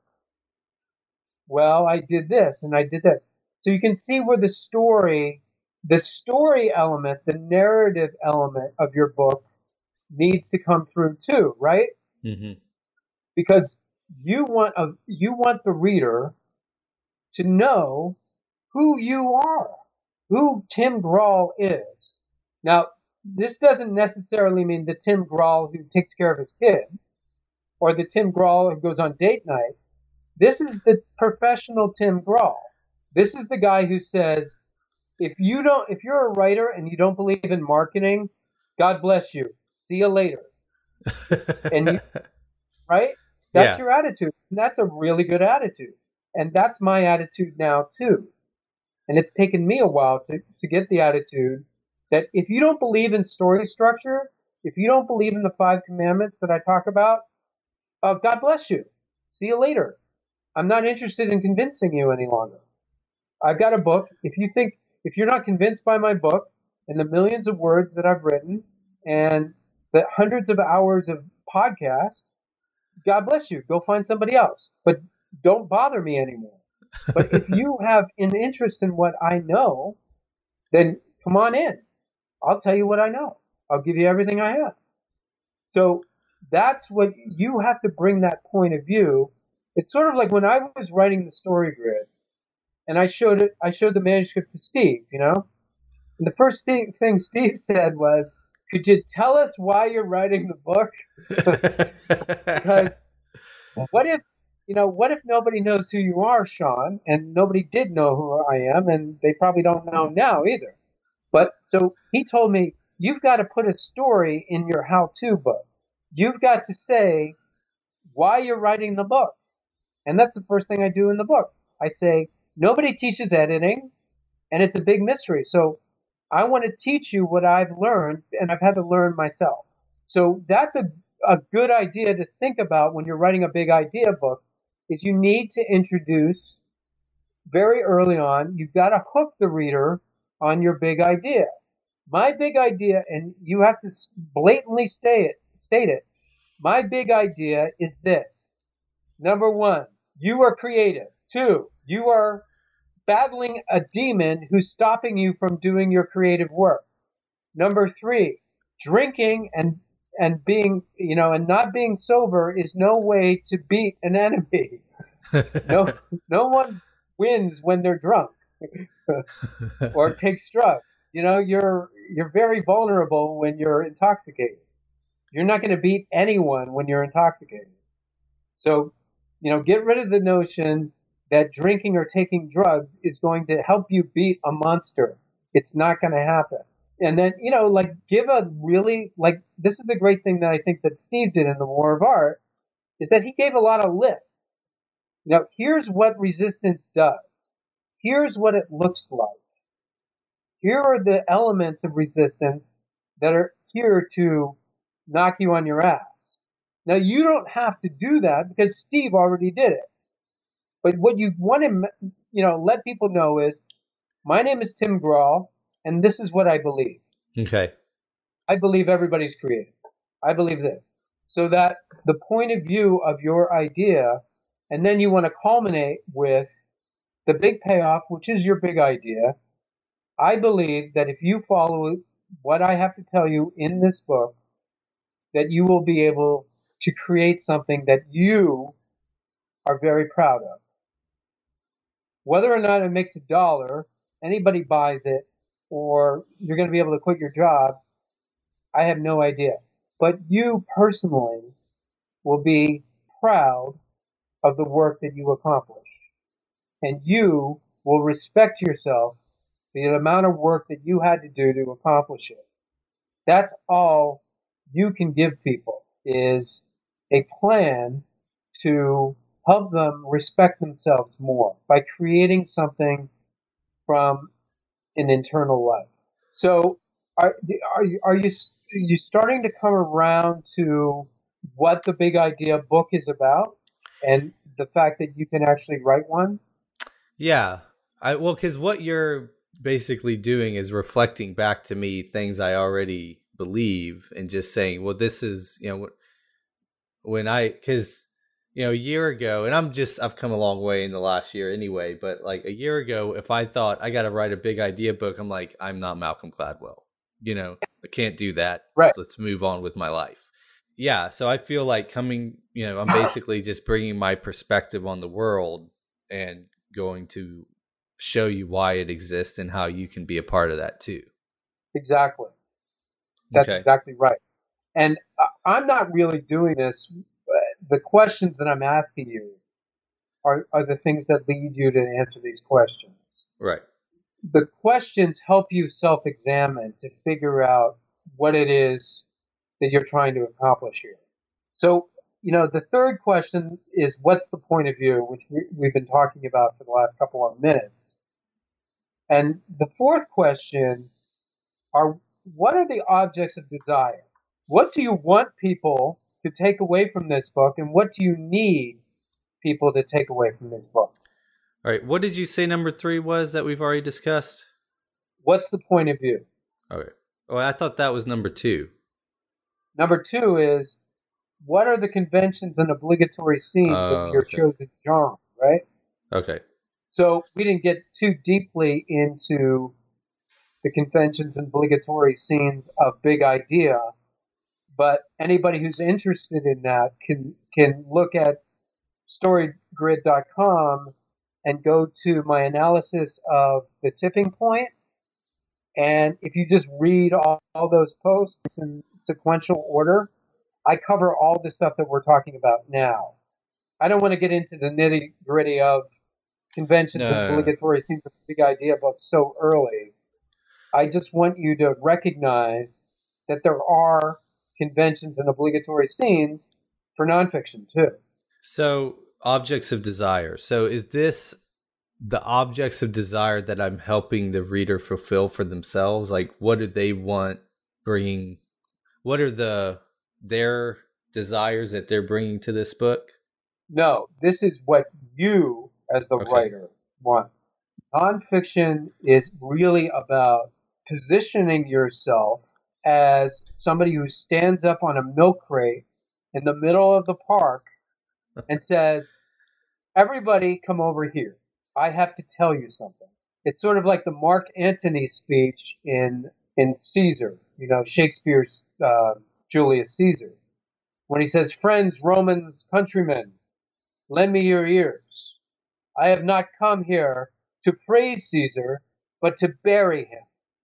Well, I did this and I did that. So you can see where the story, the story element, the narrative element of your book needs to come through too, right? Mm-hmm. Because you want a, you want the reader to know who you are, who Tim Grahl is. Now, this doesn't necessarily mean the Tim Grahl who takes care of his kids or the Tim Grahl who goes on date night. This is the professional Tim Grahl. This is the guy who says, if you don't, if you're a writer and you don't believe in marketing, God bless you. See you later. And you, right? That's Yeah. your attitude. And that's a really good attitude. And that's my attitude now too. And it's taken me a while to, to get the attitude that if you don't believe in story structure, if you don't believe in the five commandments that I talk about, uh, God bless you. See you later. I'm not interested in convincing you any longer. I've got a book. If you think, if you're not convinced by my book and the millions of words that I've written and the hundreds of hours of podcasts, God bless you. Go find somebody else. But don't bother me anymore. But if you have an interest in what I know, then come on in. I'll tell you what I know. I'll give you everything I have. So that's what you have to bring, that point of view. It's sort of like when I was writing the story grid and I showed it, I showed the manuscript to Steve, you know, and the first thing, thing Steve said was, could you tell us why you're writing the book? Because what if, you know, what if nobody knows who you are, Sean, and nobody did know who I am, and they probably don't know now either. But so he told me, you've got to put a story in your how-to book. You've got to say why you're writing the book. And that's the first thing I do in the book. I say, nobody teaches editing, and it's a big mystery. So I want to teach you what I've learned, and I've had to learn myself. So that's a, a good idea to think about when you're writing a big idea book, is you need to introduce very early on, you've got to hook the reader on your big idea. My big idea, and you have to blatantly state it, state it. My big idea is this. Number one, you are creative. Two, you are battling a demon who's stopping you from doing your creative work. Number three, drinking and and being, you know, and not being sober is no way to beat an enemy. No, no one wins when they're drunk or takes drugs. You know, you're you're very vulnerable when you're intoxicated. You're not going to beat anyone when you're intoxicated. So, you know, get rid of the notion that drinking or taking drugs is going to help you beat a monster. It's not going to happen. And then, you know, like give a really, like, this is the great thing that I think that Steve did in The War of Art, is that he gave a lot of lists. You know, here's what resistance does. Here's what it looks like. Here are the elements of resistance that are here to knock you on your ass. Now, you don't have to do that because Steve already did it. But what you want to, you know, let people know is, my name is Tim Grahl, and this is what I believe. Okay. I believe everybody's creative. I believe this. So that the point of view of your idea, and then you want to culminate with the big payoff, which is your big idea. I believe that if you follow what I have to tell you in this book, that you will be able to create something that you are very proud of. Whether or not it makes a dollar, anybody buys it, or you're going to be able to quit your job, I have no idea. But you personally will be proud of the work that you accomplish. And you will respect yourself for the amount of work that you had to do to accomplish it. That's all you can give people, is a plan to help them respect themselves more by creating something from an internal life. So are, are, you, are, you, are you starting to come around to what the Big Idea book is about and the fact that you can actually write one? Yeah. I well, because what you're basically doing is reflecting back to me things I already believe and just saying, well, this is, you know, when I, because, you know, a year ago, and I'm just, I've come a long way in the last year anyway, but like a year ago, if I thought I got to write a Big Idea book, I'm like, I'm not Malcolm Gladwell. You know, I can't do that. Right. So let's move on with my life. Yeah. So I feel like coming, you know, I'm basically just bringing my perspective on the world and going to show you why it exists and how you can be a part of that too. Exactly. That's okay. exactly right. And I'm not really doing this. The questions that I'm asking you are, are the things that lead you to answer these questions. Right. The questions help you self-examine to figure out what it is that you're trying to accomplish here. So, you know, the third question is, what's the point of view, which we, we've been talking about for the last couple of minutes. And the fourth question are, what are the objects of desire? What do you want people to take away from this book, and what do you need people to take away from this book? All right. What did you say number three was that we've already discussed? What's the point of view? Okay. Oh, I thought that was number two. Number two is, what are the conventions and obligatory scenes Oh, of your okay. chosen genre, right? Okay. So we didn't get too deeply into the conventions and obligatory scenes of Big Idea, but anybody who's interested in that can can look at storygrid dot com and go to my analysis of The Tipping Point. And if you just read all, all those posts in sequential order, I cover all the stuff that we're talking about now. I don't want to get into the nitty gritty of conventions No, and no, no. obligatory scenes of Big Idea books so early. I just want you to recognize that there are conventions and obligatory scenes for nonfiction too. So, objects of desire. So, is this the objects of desire that I'm helping the reader fulfill for themselves? Like, what do they want bringing? What are the their desires that they're bringing to this book? No, this is what you, as the Okay. writer, want. Nonfiction is really about positioning yourself as somebody who stands up on a milk crate in the middle of the park and says, everybody come over here. I have to tell you something. It's sort of like the Mark Antony speech in in Caesar, you know, Shakespeare's uh, Julius Caesar, when he says, "Friends, Romans, countrymen, lend me your ears. I have not come here to praise Caesar, but to bury him."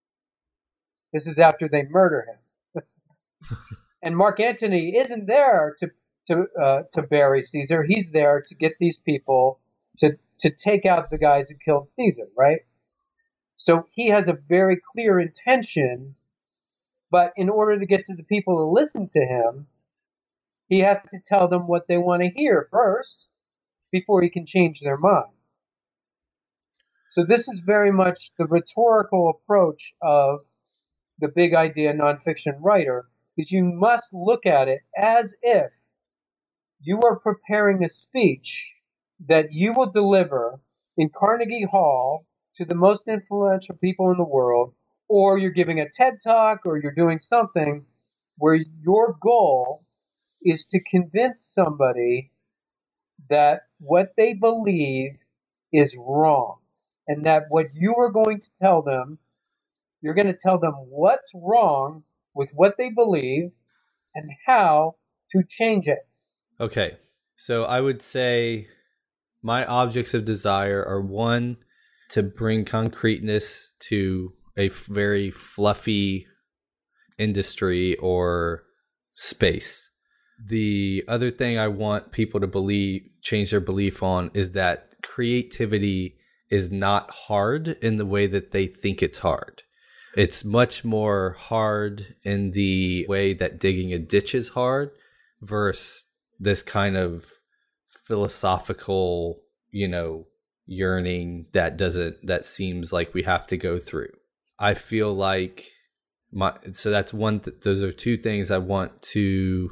This is after they murder him. And Mark Antony isn't there to to uh, to bury Caesar. He's there to get these people to to take out the guys who killed Caesar, right? So he has a very clear intention, but in order to get to the people to listen to him, he has to tell them what they want to hear first before he can change their mind. So this is very much the rhetorical approach of the big idea nonfiction writer, is you must look at it as if you are preparing a speech that you will deliver in Carnegie Hall to the most influential people in the world, or you're giving a TED Talk, or you're doing something where your goal is to convince somebody that what they believe is wrong, and that what you are going to tell them, you're going to tell them what's wrong with what they believe and how to change it. Okay. So I would say my objects of desire are, one, to bring concreteness to a very fluffy industry or space. The other thing I want people to believe, change their belief on, is that creativity is not hard in the way that they think it's hard. It's much more hard in the way that digging a ditch is hard versus this kind of philosophical, you know, yearning that doesn't, that seems like we have to go through. I feel like my, so that's one, th- those are two things I want to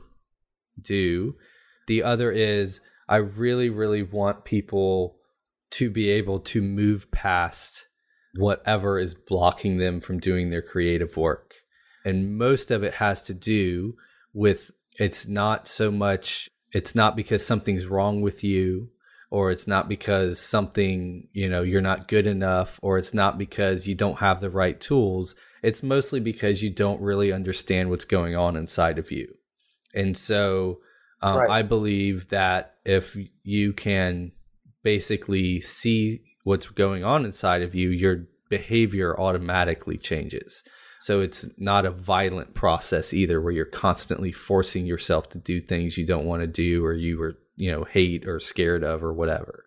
do. The other is I really, really want people to be able to move past whatever is blocking them from doing their creative work. And most of it has to do with, it's not so much, it's not because something's wrong with you, or it's not because something, you know, you're not good enough, or it's not because you don't have the right tools. It's mostly because you don't really understand what's going on inside of you. And so um, right. I believe that if you can basically see what's going on inside of you, your behavior automatically changes. So it's not a violent process either, where you're constantly forcing yourself to do things you don't want to do, or you were, you know, hate or scared of or whatever.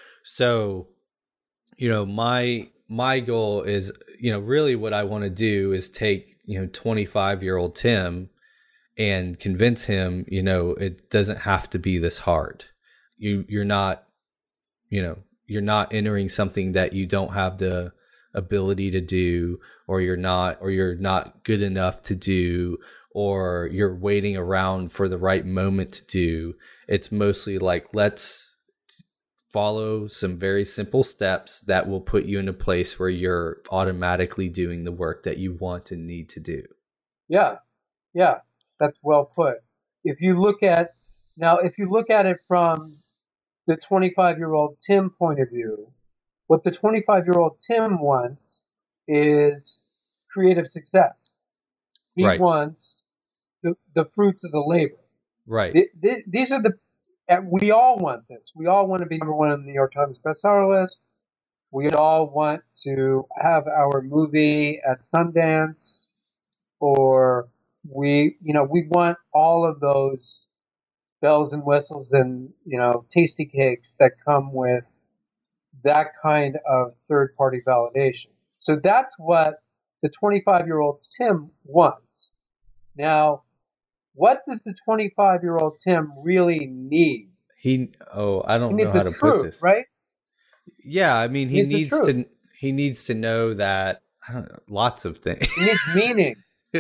So, you know, my my goal is, you know, really what I want to do is take, you know, twenty-five year old Tim and convince him, you know, it doesn't have to be this hard. You you're not, you know, you're not entering something that you don't have the ability to do, or you're not, or you're not good enough to do, or you're waiting around for the right moment to do. It's mostly like, let's follow some very simple steps that will put you in a place where you're automatically doing the work that you want and need to do. Yeah. Yeah. That's well put. If you look at, now, if you look at it from the twenty-five year old Tim point of view, what the twenty-five year old Tim wants is creative success. He right. wants the, the fruits of the labor. Right. Th- th- these are the, we all want this. We all want to be number one on the New York Times bestseller list. We all want to have our movie at Sundance, or we, you know, we want all of those bells and whistles and, you know, tasty cakes that come with that kind of third-party validation. So that's what the twenty-five year old Tim wants. Now, what does the twenty-five year old Tim really need? He, oh, I don't he know how to truth, put this. Right? Yeah, I mean, he, he needs, needs to, he needs to know that, I don't know, lots of things. He needs meaning.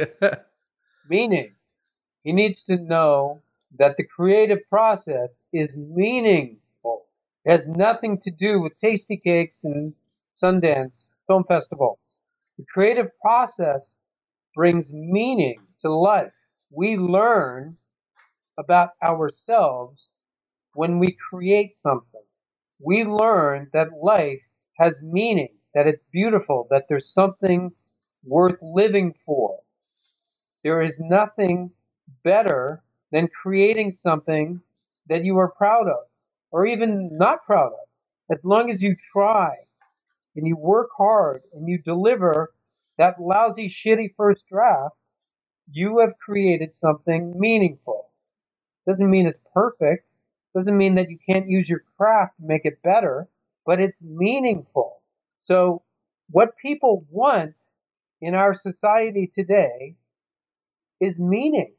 Meaning. He needs to know that the creative process is meaningful. It has nothing to do with tasty cakes and Sundance Film Festival. The creative process brings meaning to life. We learn about ourselves when we create something. we learn that life has meaning, that it's beautiful, that there's something worth living for. There is nothing better than creating something that you are proud of, or even not proud of. As long as you try and you work hard and you deliver that lousy, shitty first draft, you have created something meaningful. Doesn't mean it's perfect. Doesn't mean that you can't use your craft to make it better, but it's meaningful. So what people want in our society today is meaning.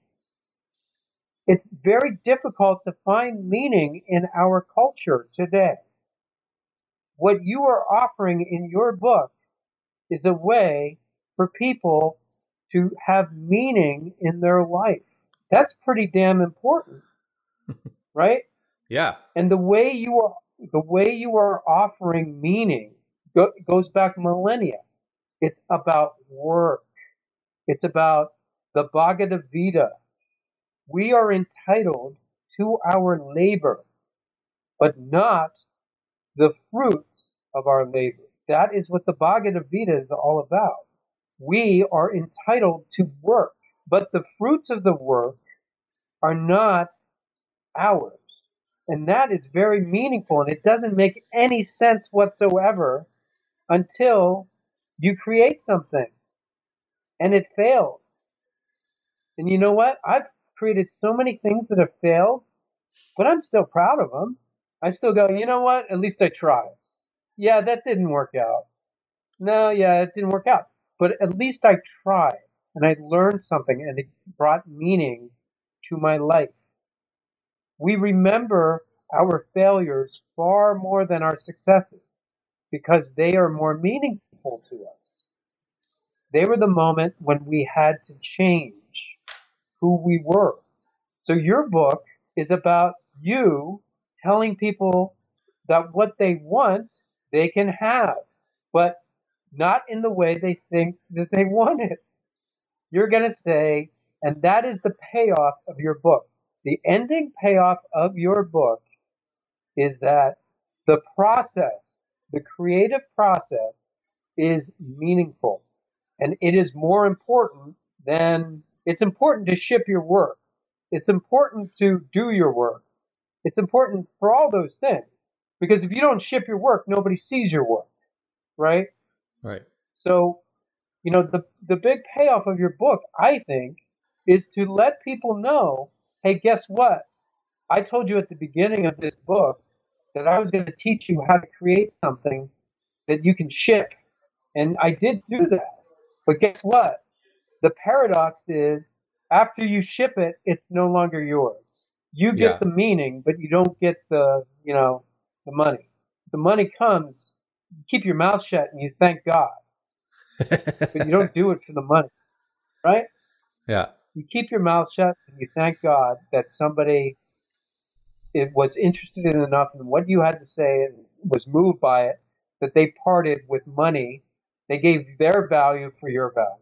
It's very difficult to find meaning in our culture today. What you are offering in your book is a way for people to have meaning in their life. That's pretty damn important, right? Yeah. And the way you are the way you are offering meaning go, goes back millennia. It's about work. It's about the Bhagavad Gita. We are entitled to our labor, but not the fruits of our labor. That is what the Bhagavad Gita is all about. We are entitled to work, but the fruits of the work are not ours. And that is very meaningful, and it doesn't make any sense whatsoever until you create something and it fails. And you know what? I've created so many things that have failed, but I'm still proud of them. I still go, you know what? At least I tried. Yeah, that didn't work out. No, yeah, it didn't work out. But at least I tried, and I learned something, and it brought meaning to my life. We remember our failures far more than our successes because they are more meaningful to us. They were the moment when we had to change who we were. So your book is about you telling people that what they want, they can have, but not in the way they think that they want it. You're going to say, and that is the payoff of your book. The ending payoff of your book is that the process, the creative process, is meaningful. And it is more important than, it's important to ship your work. It's important to do your work. It's important for all those things. Because if you don't ship your work, nobody sees your work. Right? Right. So, you know, the, the big payoff of your book, I think, is to let people know, hey, guess what? I told you at the beginning of this book that I was going to teach you how to create something that you can ship. And I did do that. But guess what? The paradox is after you ship it, it's no longer yours. You get Yeah. the meaning, but you don't get the, you know, the money. The money comes, you keep your mouth shut and you thank God. But you don't do it for the money, right? Yeah. You keep your mouth shut and you thank God that somebody it was interested in enough in what you had to say and was moved by it that they parted with money. They gave their value for your value.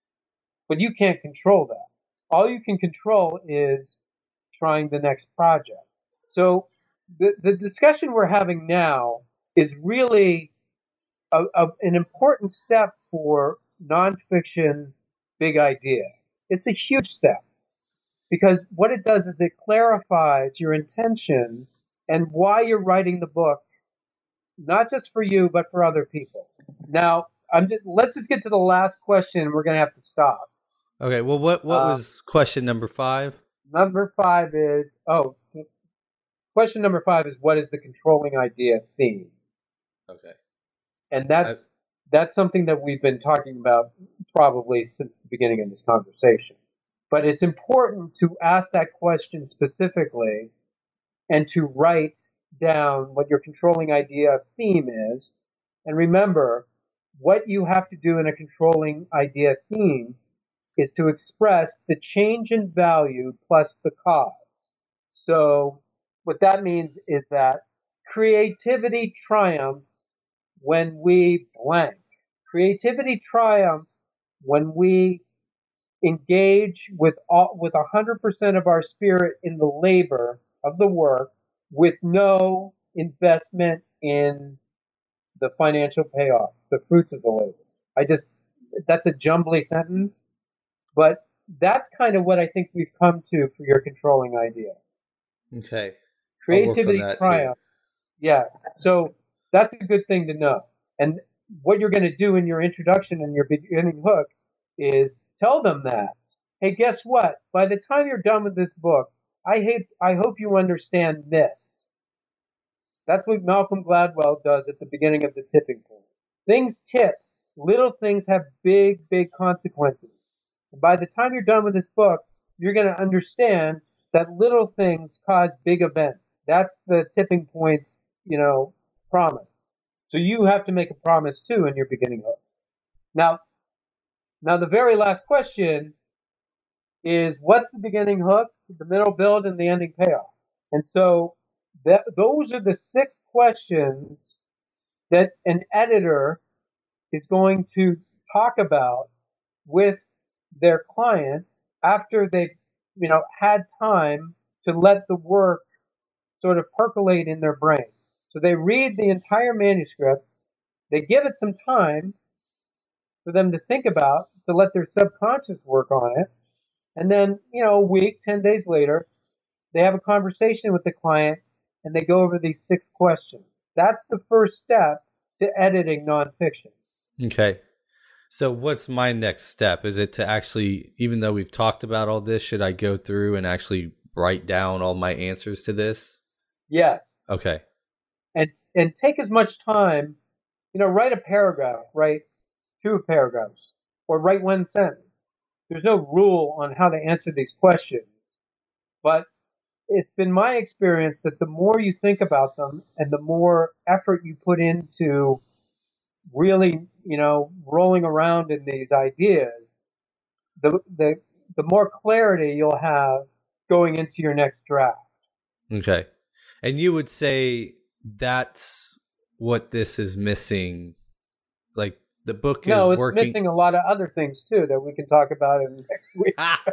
But you can't control that. All you can control is trying the next project. So the, the discussion we're having now is really a, a, an important step for nonfiction big idea. It's a huge step because what it does is it clarifies your intentions and why you're writing the book, not just for you, but for other people. Now, I'm just, let's just get to the last question. We're going to have to stop. Okay. Well, what what Uh, was question number five? Number five is, oh, question number five is what is the controlling idea theme? Okay. And that's that's something that we've been talking about probably since the beginning of this conversation. But it's important to ask that question specifically and to write down what your controlling idea theme is. And remember, what you have to do in a controlling idea theme is to express the change in value plus the cause. So what that means is that creativity triumphs when we blank. Creativity triumphs when we engage with all, with one hundred percent of our spirit in the labor of the work with no investment in the financial payoff, the fruits of the labor. I just, that's a jumbly sentence, but that's kind of what I think we've come to for your controlling idea. Okay. Creativity triumph. Yeah. So that's a good thing to know. And what you're going to do in your introduction and your beginning hook is tell them that, hey, guess what? By the time you're done with this book, I hate, I hope you understand this. That's what Malcolm Gladwell does at the beginning of The Tipping Point. Things tip. Little things have big, big consequences. And by the time you're done with this book, you're going to understand that little things cause big events. That's the Tipping Point's, you know, promise. So you have to make a promise too in your beginning hook. Now, now the very last question is, what's the beginning hook, the middle build, and the ending payoff? And so that, those are the six questions that an editor is going to talk about with their client after they've, you know, had time to let the work sort of percolate in their brain. So they read the entire manuscript, they give it some time for them to think about, to let their subconscious work on it, and then, you know, a week, ten days later, they have a conversation with the client and they go over these six questions. That's the first step to editing nonfiction. Okay. So what's my next step? Is it to actually, even though we've talked about all this, should I go through and actually write down all my answers to this? Yes. Okay. And and take as much time, you know, write a paragraph, write two paragraphs, or write one sentence. There's no rule on how to answer these questions, but it's been my experience that the more you think about them and the more effort you put into really, you know, rolling around in these ideas, the the the more clarity you'll have going into your next draft. Okay. And you would say that's what this is missing. Like the book is no, it's working. missing a lot of other things too that we can talk about in next week.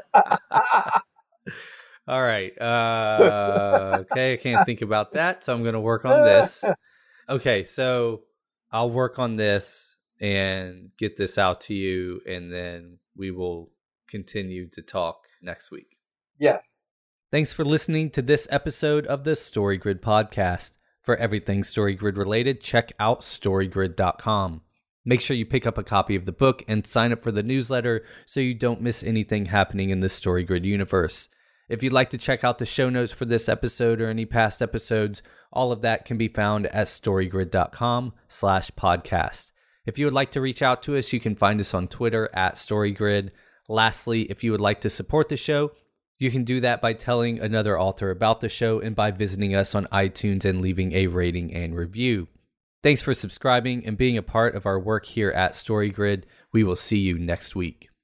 All right. Uh, okay, I can't think about that, so I'm going to work on this. Okay, so I'll work on this and get this out to you, and then we will continue to talk next week. Yes. Thanks for listening to this episode of the StoryGrid podcast. For everything StoryGrid related, check out story grid dot com. Make sure you pick up a copy of the book and sign up for the newsletter so you don't miss anything happening in the StoryGrid universe. If you'd like to check out the show notes for this episode or any past episodes, all of that can be found at story grid dot com slash podcast. If you would like to reach out to us, you can find us on Twitter at StoryGrid. Lastly, if you would like to support the show, you can do that by telling another author about the show and by visiting us on iTunes and leaving a rating and review. Thanks for subscribing and being a part of our work here at StoryGrid. We will see you next week.